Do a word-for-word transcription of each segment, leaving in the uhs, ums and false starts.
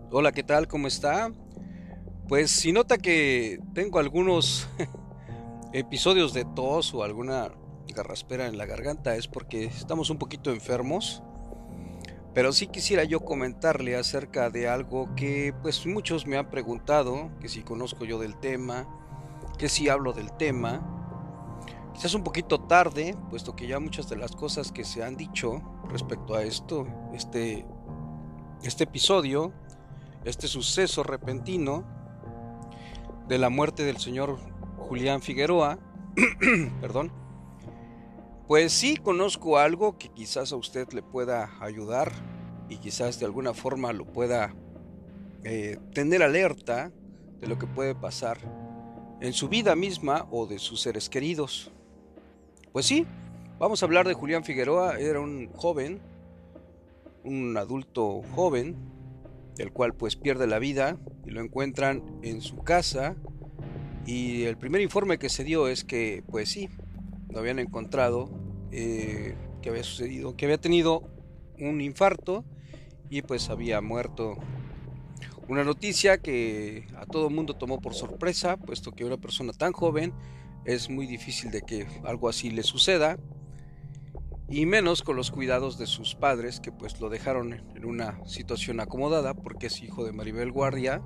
Hola, ¿qué tal? ¿Cómo está? Pues si nota que tengo algunos episodios de tos o alguna garraspera en la garganta es porque estamos un poquito enfermos, pero sí quisiera yo comentarle acerca de algo que pues muchos me han preguntado, que si conozco yo del tema, que si hablo del tema. Quizás un poquito tarde, puesto que ya muchas de las cosas que se han dicho respecto a esto, este, este episodio, este suceso repentino, de la muerte del señor Julián Figueroa, perdón, pues sí conozco algo que quizás a usted le pueda ayudar y quizás de alguna forma lo pueda eh, tener alerta de lo que puede pasar en su vida misma o de sus seres queridos. Pues sí, vamos a hablar de Julián Figueroa. Era un joven, un adulto joven, el cual pues pierde la vida y lo encuentran en su casa. Y el primer informe que se dio es que, pues sí, lo habían encontrado, eh, que había sucedido, que había tenido un infarto y pues había muerto. Una noticia que a todo el mundo tomó por sorpresa, puesto que una persona tan joven es muy difícil de que algo así le suceda, y menos con los cuidados de sus padres, que pues lo dejaron en una situación acomodada porque es hijo de Maribel Guardia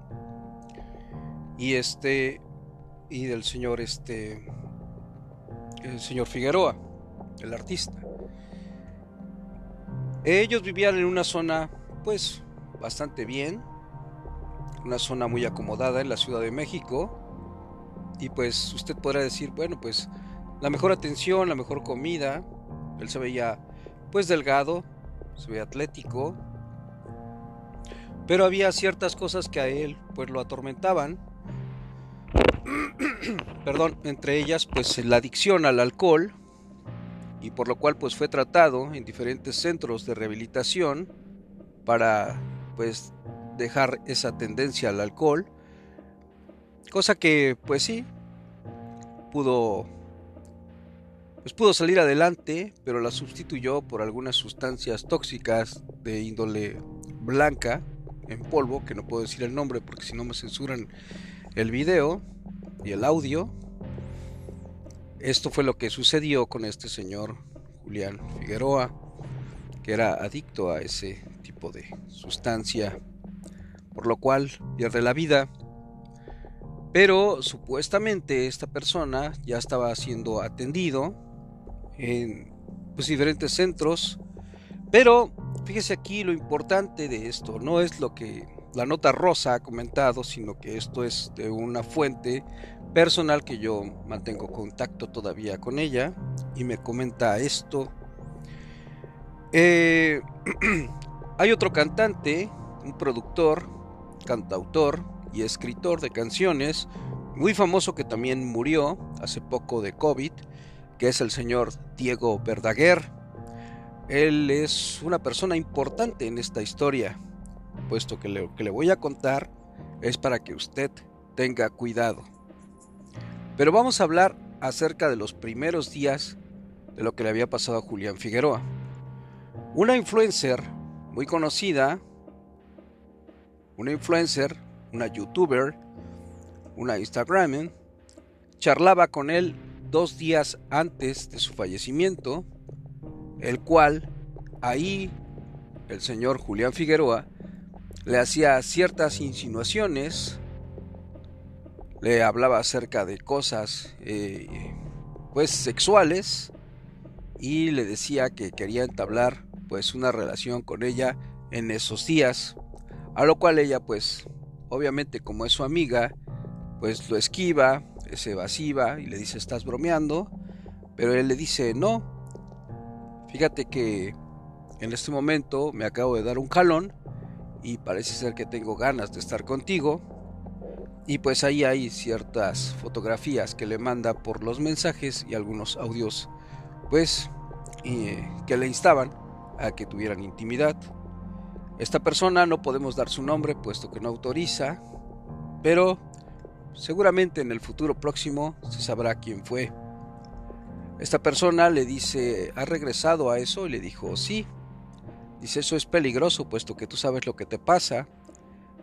y este y del señor este el señor Figueroa, el artista. Ellos vivían en una zona, pues, bastante bien, una zona muy acomodada en la Ciudad de México, y pues usted podrá decir, bueno, pues, la mejor atención, la mejor comida. Él se veía, pues, delgado, se veía atlético, pero había ciertas cosas que a él, pues, lo atormentaban, perdón, entre ellas, pues, la adicción al alcohol, y por lo cual, pues, fue tratado en diferentes centros de rehabilitación para pues dejar esa tendencia al alcohol, cosa que pues sí pudo pues pudo salir adelante, pero la sustituyó por algunas sustancias tóxicas de índole blanca en polvo, que no puedo decir el nombre porque si no me censuran el video y el audio. Esto fue lo que sucedió con este señor Julián Figueroa, que era adicto a ese tipo de sustancia, por lo cual pierde la vida. Pero supuestamente esta persona ya estaba siendo atendido en pues, diferentes centros. Pero fíjese aquí lo importante de esto, no es lo que la nota rosa ha comentado, sino que esto es de una fuente personal que yo mantengo contacto todavía con ella y me comenta esto. Eh, hay otro cantante, un productor, cantautor y escritor de canciones muy famoso que también murió hace poco de COVID, que es el señor Diego Verdaguer. Él es una persona importante en esta historia, puesto que lo que le voy a contar es para que usted tenga cuidado. Pero vamos a hablar acerca de los primeros días de lo que le había pasado a Julián Figueroa. Una influencer muy conocida, una influencer, una youtuber, una instagramer, charlaba con él dos días antes de su fallecimiento, el cual ahí el señor Julián Figueroa le hacía ciertas insinuaciones, le hablaba acerca de cosas eh, pues sexuales y le decía que quería entablar pues una relación con ella en esos días, a lo cual ella pues obviamente como es su amiga pues lo esquiva, es evasiva y le dice estás bromeando, pero él le dice no, fíjate que en este momento me acabo de dar un jalón y parece ser que tengo ganas de estar contigo. Y pues ahí hay ciertas fotografías que le manda por los mensajes y algunos audios pues eh, que le instaban a que tuvieran intimidad. Esta persona no podemos dar su nombre puesto que no autoriza, pero seguramente en el futuro próximo se sabrá quién fue. Esta persona le dice, ¿has regresado a eso? Y le dijo, sí. Dice, eso es peligroso puesto que tú sabes lo que te pasa.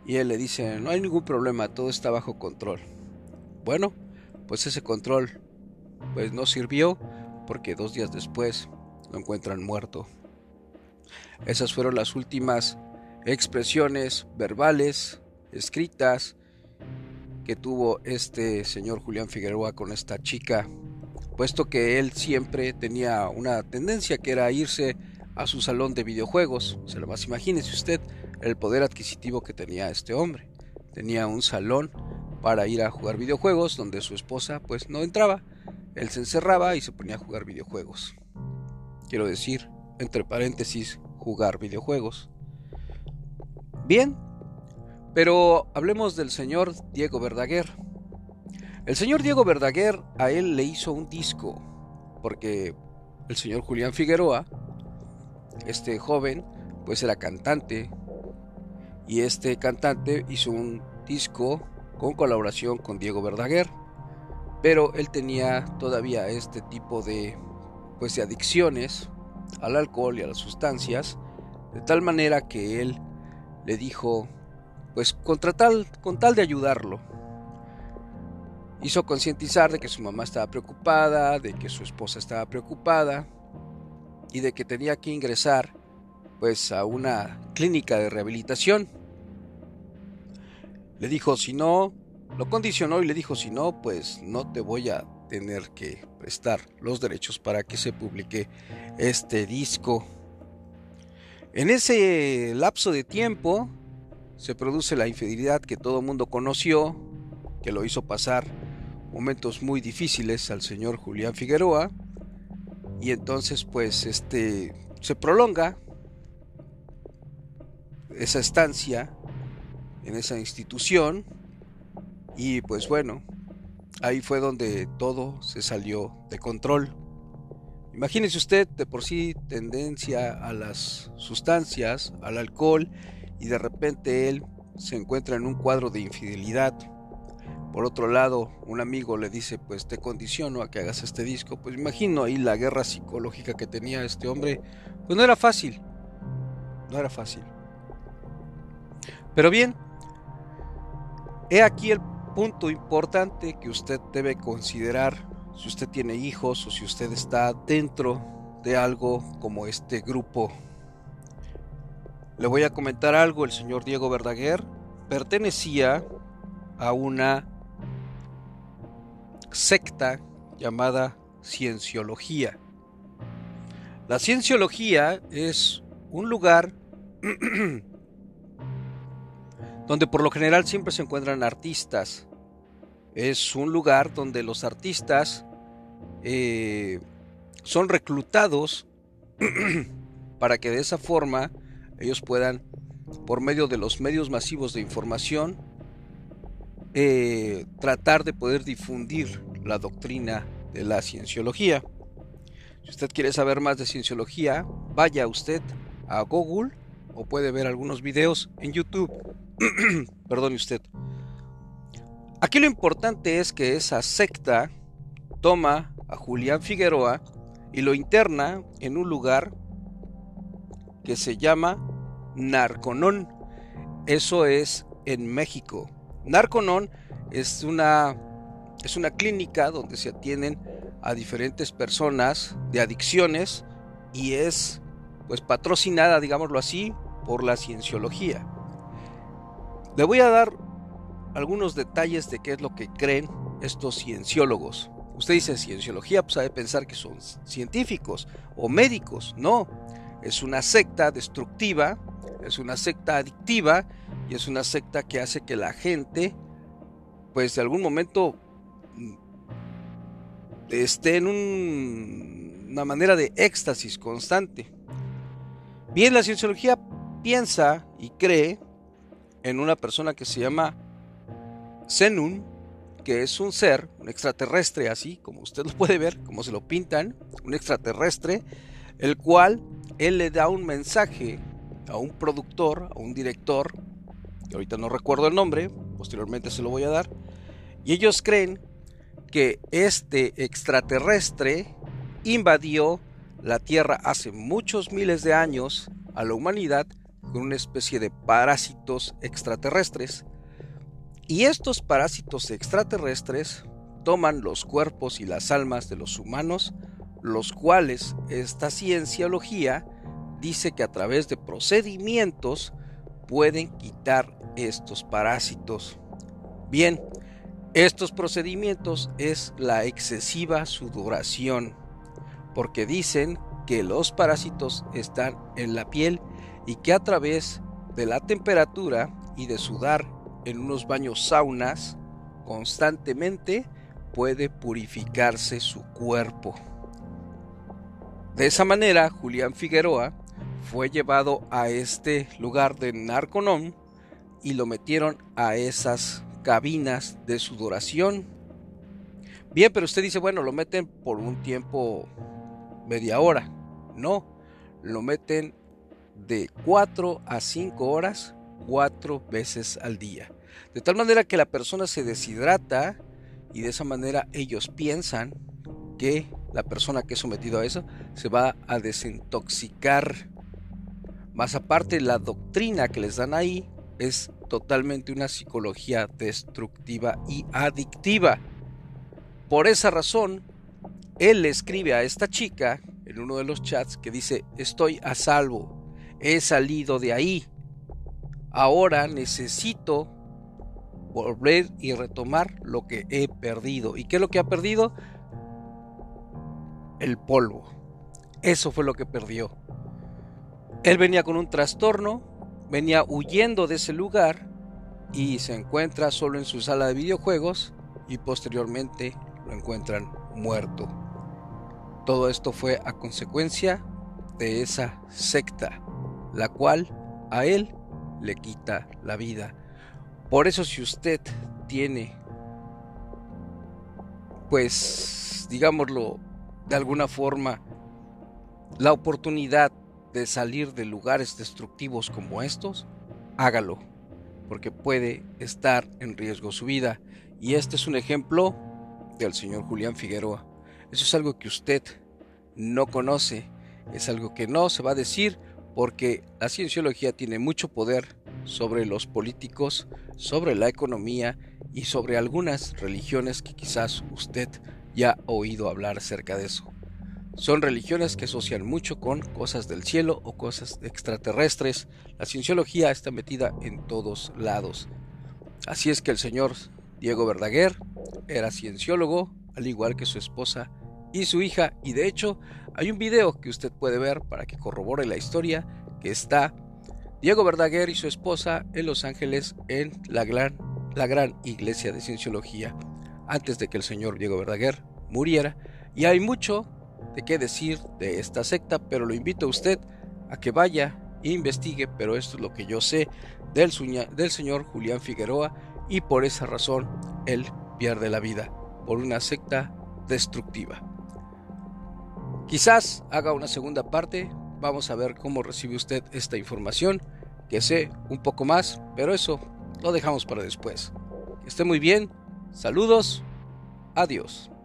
Y él le dice, no hay ningún problema, todo está bajo control. Bueno, pues ese control pues no sirvió, porque dos días después lo encuentran muerto. Esas fueron las últimas expresiones verbales, escritas, que tuvo este señor Julián Figueroa con esta chica, puesto que él siempre tenía una tendencia que era irse a su salón de videojuegos. Se lo más imagínese usted el poder adquisitivo que tenía este hombre. Tenía un salón para ir a jugar videojuegos donde su esposa pues no entraba. Él se encerraba y se ponía a jugar videojuegos. Quiero decir, entre paréntesis, jugar videojuegos. Bien, pero hablemos del señor Diego Verdaguer. El señor Diego Verdaguer, a él le hizo un disco, porque el señor Julián Figueroa, este joven, pues era cantante, y este cantante hizo un disco con colaboración con Diego Verdaguer, pero él tenía todavía este tipo de, pues, de adicciones al alcohol y a las sustancias, de tal manera que él le dijo, pues contra tal, con tal de ayudarlo, hizo concientizar de que su mamá estaba preocupada, de que su esposa estaba preocupada y de que tenía que ingresar pues a una clínica de rehabilitación. Le dijo, si no, lo condicionó y le dijo, si no, pues no te voy a tener que prestar los derechos para que se publique este disco. En ese lapso de tiempo se produce la infidelidad que todo el mundo conoció, que lo hizo pasar momentos muy difíciles al señor Julián Figueroa, y entonces pues este se prolonga esa estancia en esa institución, y pues bueno, ahí fue donde todo se salió de control. Imagínese usted, de por sí tendencia a las sustancias, al alcohol, y de repente él se encuentra en un cuadro de infidelidad. Por otro lado, un amigo le dice, pues te condiciono a que hagas este disco. Pues imagino ahí la guerra psicológica que tenía este hombre. Pues no era fácil, no era fácil. Pero bien, he aquí el punto importante que usted debe considerar si usted tiene hijos o si usted está dentro de algo como este grupo. Le voy a comentar algo. El señor Diego Verdaguer pertenecía a una secta llamada Cienciología. La Cienciología es un lugar donde por lo general siempre se encuentran artistas. Es un lugar donde los artistas eh, son reclutados para que de esa forma ellos puedan, por medio de los medios masivos de información, eh, tratar de poder difundir la doctrina de la cienciología. Si usted quiere saber más de cienciología, vaya usted a Google o puede ver algunos videos en YouTube. Perdone usted. Aquí lo importante es que esa secta toma a Julián Figueroa y lo interna en un lugar que se llama Narconón. Eso es en México. Narconón es una, es una clínica donde se atienden a diferentes personas de adicciones y es pues patrocinada, digámoslo así, por la Cienciología. Le voy a dar algunos detalles de qué es lo que creen estos cienciólogos. Usted dice cienciología, pues ha de pensar que son científicos o médicos. No, es una secta destructiva, es una secta adictiva y es una secta que hace que la gente, pues de algún momento, esté en un, una manera de éxtasis constante. Bien, la cienciología piensa y cree en una persona que se llama Zenun, que es un ser, un extraterrestre, así como usted lo puede ver, como se lo pintan, un extraterrestre, el cual él le da un mensaje a un productor, a un director, que ahorita no recuerdo el nombre, posteriormente se lo voy a dar, y ellos creen que este extraterrestre invadió la Tierra hace muchos miles de años a la humanidad con una especie de parásitos extraterrestres. Y estos parásitos extraterrestres toman los cuerpos y las almas de los humanos, los cuales esta cienciología dice que a través de procedimientos pueden quitar estos parásitos. Bien, estos procedimientos es la excesiva sudoración, porque dicen que los parásitos están en la piel y que a través de la temperatura y de sudar en unos baños saunas constantemente puede purificarse su cuerpo. De esa manera, Julián Figueroa fue llevado a este lugar de Narconon y lo metieron a esas cabinas de sudoración. Bien, pero usted dice, bueno, lo meten por un tiempo, media hora. No, lo meten de cuatro a cinco horas, cuatro veces al día. De tal manera que la persona se deshidrata y de esa manera ellos piensan que la persona que es sometido a eso se va a desintoxicar. Más aparte, la doctrina que les dan ahí es totalmente una psicología destructiva y adictiva. Por esa razón, él le escribe a esta chica en uno de los chats que dice: estoy a salvo, he salido de ahí, ahora necesito volver y retomar lo que he perdido. ¿Y qué es lo que ha perdido? El polvo. Eso fue lo que perdió. Él venía con un trastorno, venía huyendo de ese lugar y se encuentra solo en su sala de videojuegos y posteriormente lo encuentran muerto. Todo esto fue a consecuencia de esa secta, la cual a él le quita la vida. Por eso, si usted tiene, pues, digámoslo de alguna forma, la oportunidad de salir de lugares destructivos como estos, hágalo, porque puede estar en riesgo su vida. Y este es un ejemplo del señor Julián Figueroa. Eso es algo que usted no conoce, es algo que no se va a decir, porque la cienciología tiene mucho poder sobre los políticos, sobre la economía y sobre algunas religiones que quizás usted ya ha oído hablar acerca de eso. Son religiones que asocian mucho con cosas del cielo o cosas extraterrestres. La cienciología está metida en todos lados. Así es que el señor Diego Verdaguer era cienciólogo, al igual que su esposa y su hija, y de hecho hay un video que usted puede ver para que corrobore la historia, que está Diego Verdaguer y su esposa en Los Ángeles en la gran, la gran iglesia de cienciología, antes de que el señor Diego Verdaguer muriera. Y hay mucho de qué decir de esta secta, pero lo invito a usted a que vaya e investigue, pero esto es lo que yo sé del, suña, del señor Julián Figueroa, y por esa razón él pierde la vida por una secta destructiva. Quizás haga una segunda parte, vamos a ver cómo recibe usted esta información, que sé un poco más, pero eso lo dejamos para después. Que esté muy bien, saludos, adiós.